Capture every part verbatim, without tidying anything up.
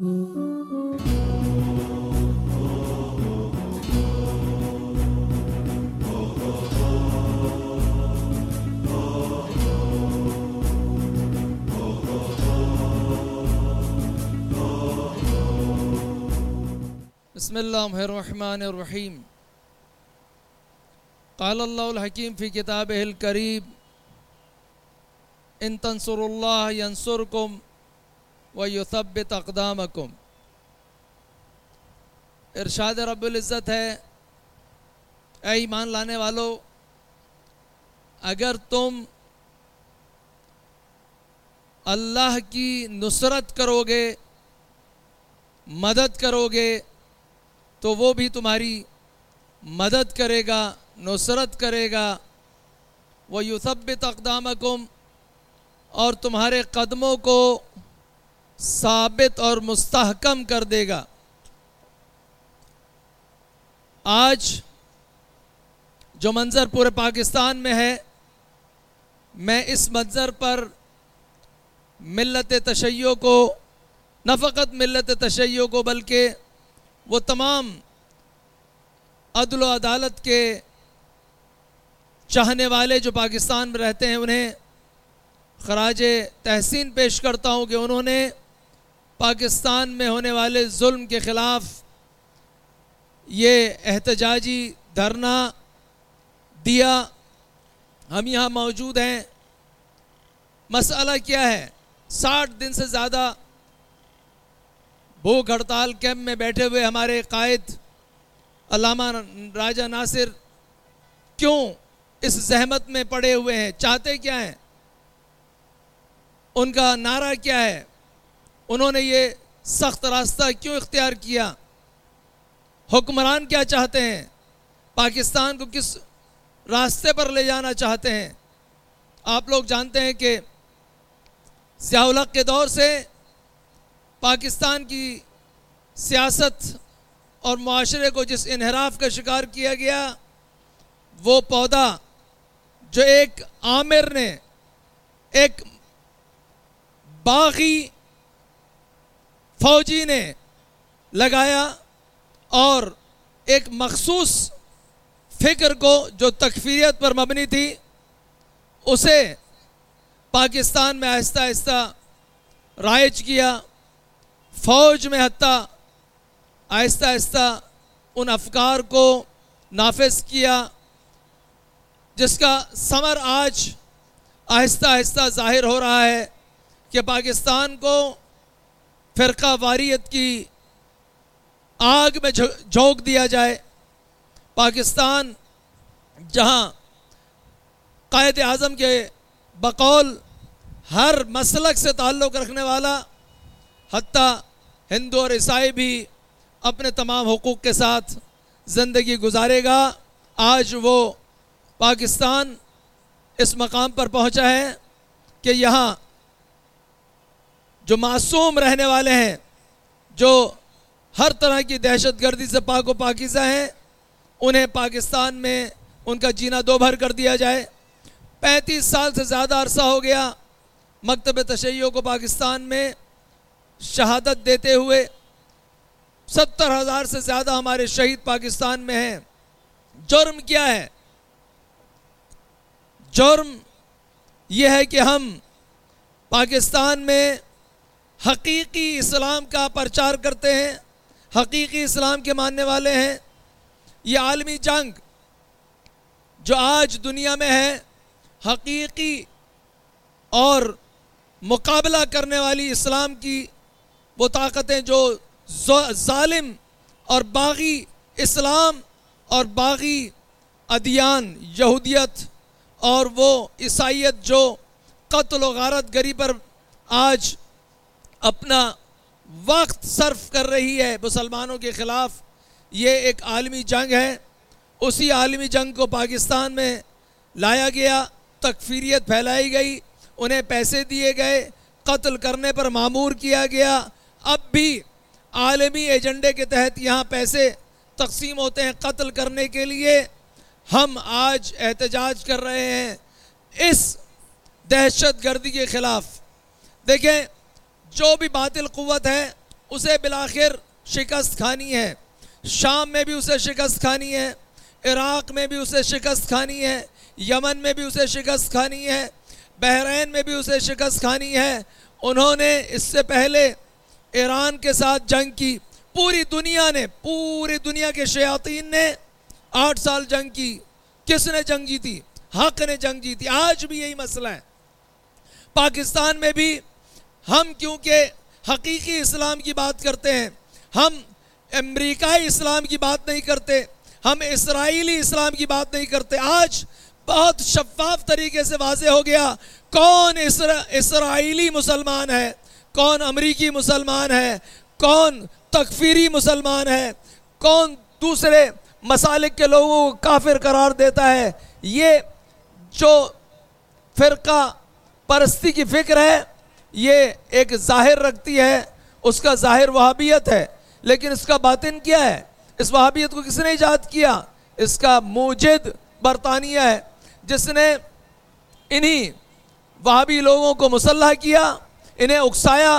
بسم اللہ الرحمن الرحیم قال اللہ الحکیم فی کتابہ الکریم ان تنصروا اللہ ینصرکم ویثبت اقدامکم۔ ارشاد رب العزت ہے، اے ایمان لانے والو، اگر تم اللہ کی نصرت کرو گے، مدد کرو گے، تو وہ بھی تمہاری مدد کرے گا، نصرت کرے گا۔ وَيُثَبِّتْ أَقْدَامَكُمْ، اور تمہارے قدموں کو ثابت اور مستحکم کر دے گا۔ آج جو منظر پورے پاکستان میں ہے، میں اس منظر پر ملت تشیع کو، نہ فقط ملت تشیع کو بلکہ وہ تمام عدل و عدالت کے چاہنے والے جو پاکستان میں رہتے ہیں، انہیں خراج تحسین پیش کرتا ہوں کہ انہوں نے پاکستان میں ہونے والے ظلم کے خلاف یہ احتجاجی دھرنا دیا۔ ہم یہاں موجود ہیں۔ مسئلہ کیا ہے؟ ساٹھ دن سے زیادہ بھوک ہڑتال کیمپ میں بیٹھے ہوئے ہمارے قائد علامہ راجہ ناصر کیوں اس زحمت میں پڑے ہوئے ہیں؟ چاہتے کیا ہیں؟ ان کا نعرہ کیا ہے؟ انہوں نے یہ سخت راستہ کیوں اختیار کیا؟ حکمران کیا چاہتے ہیں؟ پاکستان کو کس راستے پر لے جانا چاہتے ہیں؟ آپ لوگ جانتے ہیں کہ ضیاء الحق کے دور سے پاکستان کی سیاست اور معاشرے کو جس انحراف کا شکار کیا گیا، وہ پودا جو ایک آمر نے، ایک باغی فوجی نے لگایا، اور ایک مخصوص فکر کو جو تکفیریت پر مبنی تھی، اسے پاکستان میں آہستہ آہستہ رائج کیا۔ فوج میں حتیٰ آہستہ آہستہ ان افکار کو نافذ کیا، جس کا ثمر آج آہستہ آہستہ ظاہر ہو رہا ہے کہ پاکستان کو فرقہ واریت کی آگ میں جھونک دیا جائے۔ پاکستان جہاں قائد اعظم کے بقول ہر مسلک سے تعلق رکھنے والا، حتیٰ ہندو اور عیسائی بھی اپنے تمام حقوق کے ساتھ زندگی گزارے گا، آج وہ پاکستان اس مقام پر پہنچا ہے کہ یہاں جو معصوم رہنے والے ہیں، جو ہر طرح کی دہشت گردی سے پاک و پاکیزہ ہیں، انہیں پاکستان میں ان کا جینا دو بھر کر دیا جائے۔ پینتیس سال سے زیادہ عرصہ ہو گیا مکتب تشیع کو پاکستان میں شہادت دیتے ہوئے۔ ستر ہزار سے زیادہ ہمارے شہید پاکستان میں ہیں۔ جرم کیا ہے؟ جرم یہ ہے کہ ہم پاکستان میں حقیقی اسلام کا پرچار کرتے ہیں، حقیقی اسلام کے ماننے والے ہیں۔ یہ عالمی جنگ جو آج دنیا میں ہے، حقیقی اور مقابلہ کرنے والی اسلام کی وہ طاقتیں جو ظالم اور باغی اسلام اور باغی ادیان، یہودیت اور وہ عیسائیت جو قتل و غارت گری پر آج اپنا وقت صرف کر رہی ہے مسلمانوں کے خلاف، یہ ایک عالمی جنگ ہے۔ اسی عالمی جنگ کو پاکستان میں لایا گیا، تکفیریت پھیلائی گئی، انہیں پیسے دیے گئے، قتل کرنے پر مامور کیا گیا۔ اب بھی عالمی ایجنڈے کے تحت یہاں پیسے تقسیم ہوتے ہیں قتل کرنے کے لیے۔ ہم آج احتجاج کر رہے ہیں اس دہشت گردی کے خلاف۔ دیکھیں، جو بھی باطل قوت ہے اسے بالآخر شکست کھانی ہے، شام میں بھی اسے شکست کھانی ہے، عراق میں بھی اسے شکست کھانی ہے، یمن میں بھی اسے شکست کھانی ہے، بحرین میں بھی اسے شکست کھانی ہے۔ انہوں نے اس سے پہلے ایران کے ساتھ جنگ کی، پوری دنیا نے، پوری دنیا کے شیاطین نے آٹھ سال جنگ کی۔ کس نے جنگ جیتی؟ حق نے جنگ جیتی۔ آج بھی یہی مسئلہ ہے۔ پاکستان میں بھی ہم کیونکہ حقیقی اسلام کی بات کرتے ہیں، ہم امریکائی اسلام کی بات نہیں کرتے، ہم اسرائیلی اسلام کی بات نہیں کرتے۔ آج بہت شفاف طریقے سے واضح ہو گیا کون اسرائیلی مسلمان ہے، کون امریکی مسلمان ہے، کون تکفیری مسلمان ہے، کون دوسرے مسالک کے لوگوں کو کافر قرار دیتا ہے۔ یہ جو فرقہ پرستی کی فکر ہے یہ ایک ظاہر رکھتی ہے، اس کا ظاہر وہابیت ہے، لیکن اس کا باطن کیا ہے؟ اس وہابیت کو کس نے ایجاد کیا؟ اس کا موجد برطانیہ ہے، جس نے انہی وہابی لوگوں کو مسلح کیا، انہیں اکسایا،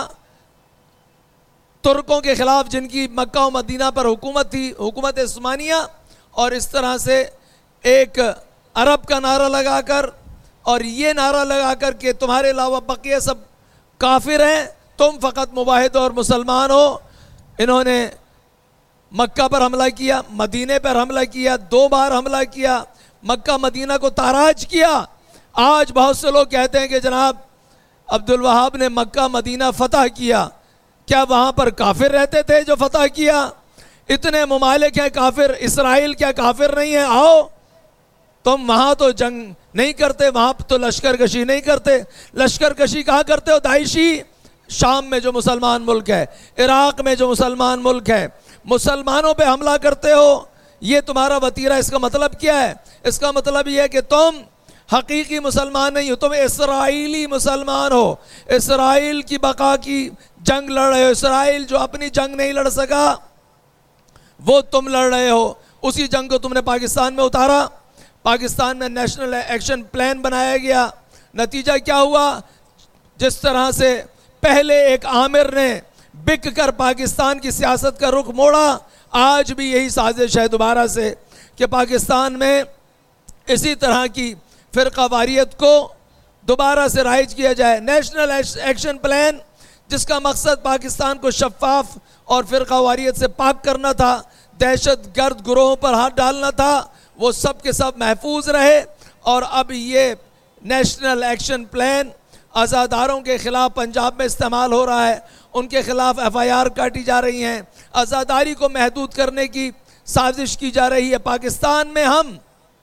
ترکوں کے خلاف جن کی مکہ و مدینہ پر حکومت تھی، حکومت عثمانیہ، اور اس طرح سے ایک عرب کا نعرہ لگا کر اور یہ نعرہ لگا کر کہ تمہارے علاوہ بقیہ سب کافر ہیں، تم فقط مواحد اور مسلمان ہو۔ انہوں نے مکہ پر حملہ کیا، مدینہ پر حملہ کیا، دو بار حملہ کیا، مکہ مدینہ کو تاراج کیا۔ آج بہت سے لوگ کہتے ہیں کہ جناب عبد الوہاب نے مکہ مدینہ فتح کیا، کیا وہاں پر کافر رہتے تھے جو فتح کیا؟ اتنے ممالک ہیں کافر، اسرائیل کیا کافر نہیں ہے؟ آؤ، تم وہاں تو جنگ نہیں کرتے، وہاں تو لشکر کشی نہیں کرتے۔ لشکر کشی کہاں کرتے ہو؟ داعشی شام میں جو مسلمان ملک ہے، عراق میں جو مسلمان ملک ہے، مسلمانوں پہ حملہ کرتے ہو، یہ تمہارا وتیرہ۔ اس کا مطلب کیا ہے؟ اس کا مطلب یہ ہے کہ تم حقیقی مسلمان نہیں ہو، تم اسرائیلی مسلمان ہو، اسرائیل کی بقا کی جنگ لڑ رہے ہو۔ اسرائیل جو اپنی جنگ نہیں لڑ سکا وہ تم لڑ رہے ہو، اسی جنگ کو تم نے پاکستان میں اتارا۔ پاکستان میں نیشنل ایکشن پلان بنایا گیا، نتیجہ کیا ہوا؟ جس طرح سے پہلے ایک عامر نے بک کر پاکستان کی سیاست کا رخ موڑا، آج بھی یہی سازش ہے دوبارہ سے کہ پاکستان میں اسی طرح کی فرقہ واریت کو دوبارہ سے رائج کیا جائے۔ نیشنل ایکشن پلان جس کا مقصد پاکستان کو شفاف اور فرقہ واریت سے پاک کرنا تھا، دہشت گرد گروہوں پر ہاتھ ڈالنا تھا، وہ سب کے سب محفوظ رہے۔ اور اب یہ نیشنل ایکشن پلان عزاداروں کے خلاف پنجاب میں استعمال ہو رہا ہے، ان کے خلاف ایف آئی آر کاٹی جا رہی ہیں، عزاداری کو محدود کرنے کی سازش کی جا رہی ہے۔ پاکستان میں ہم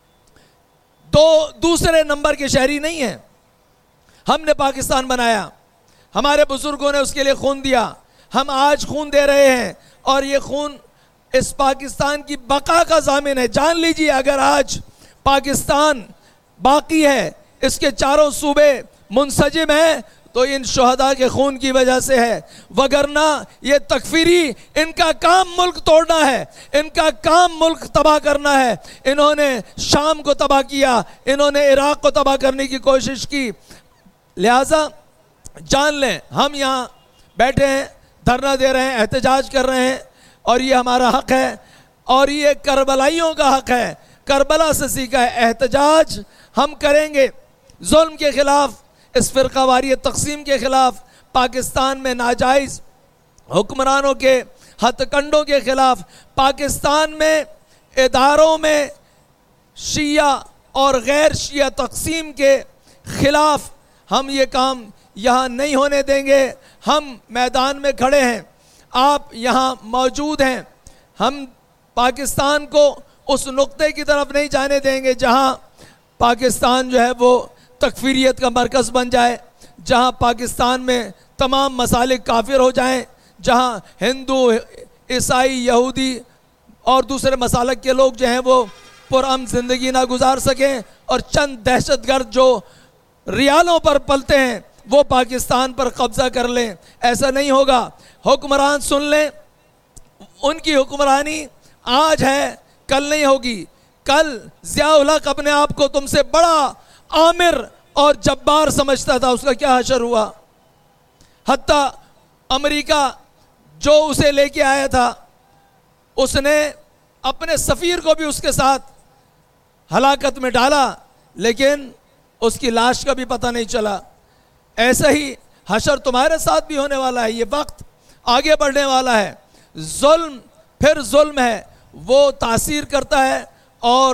دو دوسرے نمبر کے شہری نہیں ہیں، ہم نے پاکستان بنایا، ہمارے بزرگوں نے اس کے لیے خون دیا، ہم آج خون دے رہے ہیں، اور یہ خون اس پاکستان کی بقا کا ضامن ہے۔ جان لیجیے اگر آج پاکستان باقی ہے، اس کے چاروں صوبے منسجم ہیں، تو ان شہداء کے خون کی وجہ سے ہے، وگرنہ یہ تکفیری ان کا کام ملک توڑنا ہے، ان کا کام ملک تباہ کرنا ہے۔ انہوں نے شام کو تباہ کیا، انہوں نے عراق کو تباہ کرنے کی کوشش کی۔ لہٰذا جان لیں ہم یہاں بیٹھے ہیں، دھرنا دے رہے ہیں، احتجاج کر رہے ہیں، اور یہ ہمارا حق ہے، اور یہ کربلائیوں کا حق ہے، کربلا سے سیکھا ہے۔ احتجاج ہم کریں گے ظلم کے خلاف، اس فرقہ واریت تقسیم کے خلاف، پاکستان میں ناجائز حکمرانوں کے ہتھ کنڈوں کے خلاف، پاکستان میں اداروں میں شیعہ اور غیر شیعہ تقسیم کے خلاف ہم یہ کام یہاں نہیں ہونے دیں گے۔ ہم میدان میں کھڑے ہیں، آپ یہاں موجود ہیں، ہم پاکستان کو اس نقطے کی طرف نہیں جانے دیں گے جہاں پاکستان جو ہے وہ تکفیریت کا مرکز بن جائے، جہاں پاکستان میں تمام مسالک کافر ہو جائیں، جہاں ہندو، عیسائی، یہودی اور دوسرے مسالک کے لوگ جو ہیں وہ پرامن زندگی نہ گزار سکیں، اور چند دہشت گرد جو ریالوں پر پلتے ہیں وہ پاکستان پر قبضہ کر لیں۔ ایسا نہیں ہوگا۔ حکمران سن لیں، ان کی حکمرانی آج ہے، کل نہیں ہوگی۔ کل ضیاء الحق اپنے آپ کو تم سے بڑا عامر اور جبار سمجھتا تھا، اس کا کیا حشر ہوا؟ حتیٰ امریکہ جو اسے لے کے آیا تھا اس نے اپنے سفیر کو بھی اس کے ساتھ ہلاکت میں ڈالا، لیکن اس کی لاش کا بھی پتہ نہیں چلا۔ ایسا ہی حشر تمہارے ساتھ بھی ہونے والا ہے، یہ وقت آگے بڑھنے والا ہے۔ ظلم پھر ظلم ہے، وہ تاثیر کرتا ہے اور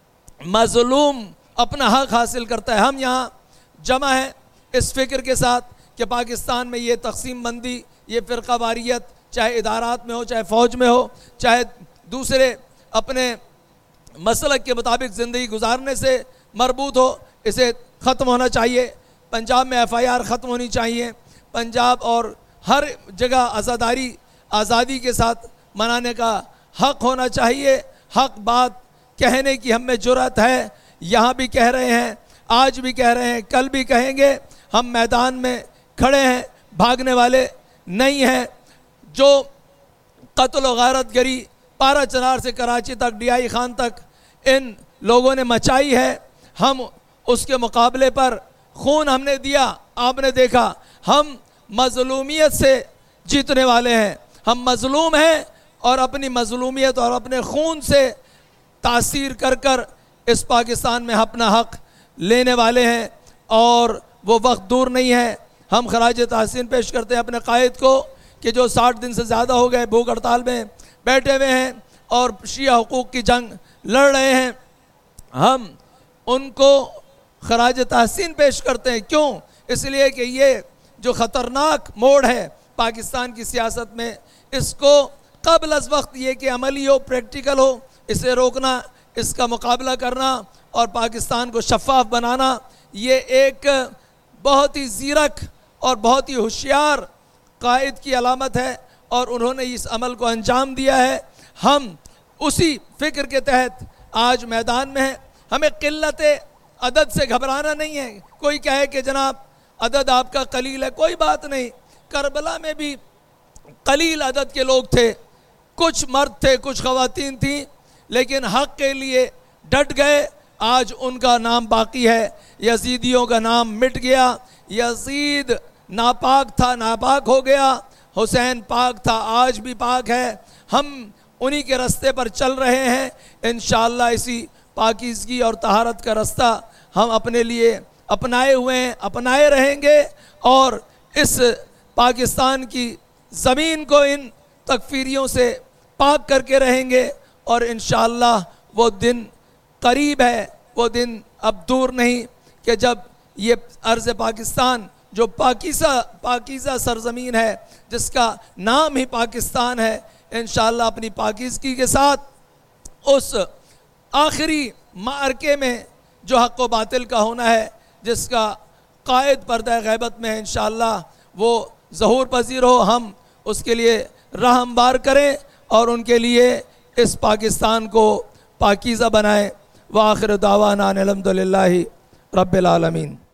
مظلوم اپنا حق حاصل کرتا ہے۔ ہم یہاں جمع ہیں اس فکر کے ساتھ کہ پاکستان میں یہ تقسیم بندی، یہ فرقہ واریت، چاہے ادارات میں ہو، چاہے فوج میں ہو، چاہے دوسرے اپنے مسلک کے مطابق زندگی گزارنے سے مربوط ہو، اسے ختم ہونا چاہیے۔ پنجاب میں ایف آئی آر ختم ہونی چاہیے۔ پنجاب اور ہر جگہ آزاداری آزادی کے ساتھ منانے کا حق ہونا چاہیے۔ حق بات کہنے کی ہم میں جرأت ہے، یہاں بھی کہہ رہے ہیں، آج بھی کہہ رہے ہیں، کل بھی کہیں گے۔ ہم میدان میں کھڑے ہیں، بھاگنے والے نہیں ہیں۔ جو قتل و غارت گری پارا چنار سے کراچی تک، ڈی آئی خان تک ان لوگوں نے مچائی ہے، ہم اس کے مقابلے پر خون ہم نے دیا۔ آپ نے دیکھا ہم مظلومیت سے جیتنے والے ہیں، ہم مظلوم ہیں اور اپنی مظلومیت اور اپنے خون سے تاثیر کر کر اس پاکستان میں اپنا حق لینے والے ہیں، اور وہ وقت دور نہیں ہے۔ ہم خراج تحسین پیش کرتے ہیں اپنے قائد کو کہ جو ساٹھ دن سے زیادہ ہو گئے بھوک ہڑتال میں بیٹھے ہوئے ہیں اور شیعہ حقوق کی جنگ لڑ رہے ہیں۔ ہم ان کو خراج تحسین پیش کرتے ہیں۔ کیوں؟ اس لیے کہ یہ جو خطرناک موڑ ہے پاکستان کی سیاست میں، اس کو قبل از وقت یہ کہ عملی ہو، پریکٹیکل ہو، اسے روکنا، اس کا مقابلہ کرنا اور پاکستان کو شفاف بنانا، یہ ایک بہت ہی زیرک اور بہت ہی ہوشیار قائد کی علامت ہے، اور انہوں نے اس عمل کو انجام دیا ہے۔ ہم اسی فکر کے تحت آج میدان میں ہیں۔ ہمیں قلت عدد سے گھبرانا نہیں ہے۔ کوئی کہے کہ جناب عدد آپ کا قلیل ہے، کوئی بات نہیں۔ کربلا میں بھی قلیل عدد کے لوگ تھے، کچھ مرد تھے، کچھ خواتین تھیں، لیکن حق کے لیے ڈٹ گئے۔ آج ان کا نام باقی ہے۔ یزیدیوں کا نام مٹ گیا۔ یزید ناپاک تھا، ناپاک ہو گیا۔ حسین پاک تھا، آج بھی پاک ہے۔ ہم انہی کے رستے پر چل رہے ہیں۔ انشاءاللہ اسی پاکیزگی اور طہارت کا رستہ ہم اپنے لیے اپنائے ہوئے ہیں، اپنائے رہیں گے، اور اس پاکستان کی زمین کو ان تکفیریوں سے پاک کر کے رہیں گے، اور انشاءاللہ وہ دن قریب ہے، وہ دن اب دور نہیں کہ جب یہ ارض پاکستان جو پاکیزہ پاکیزہ سرزمین ہے، جس کا نام ہی پاکستان ہے، انشاءاللہ اپنی پاکیزگی کے ساتھ اس آخری معرکے میں جو حق و باطل کا ہونا ہے، جس کا قائد پردہ غیبت میں ہے، انشاءاللہ وہ ظہور پذیر ہو، ہم اس کے لیے راہ ہموار کریں اور ان کے لیے اس پاکستان کو پاکیزہ بنائیں۔ وآخر دعوانا ان الحمدللہ رب العالمین۔